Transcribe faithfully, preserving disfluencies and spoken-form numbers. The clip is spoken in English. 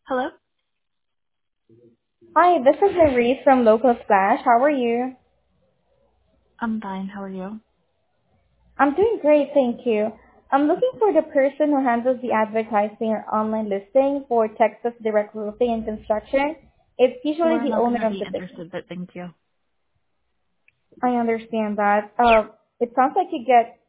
Hello? Hi, this is Marie from Local Splash. How are you? I'm fine. How are you? I'm doing great, thank you. I'm looking for the person who handles the advertising or online listing for Texas Direct Roofing and Construction. It's usually We're the not going owner to of be the business. interested, but thank you. I understand that. Uh, it sounds like you get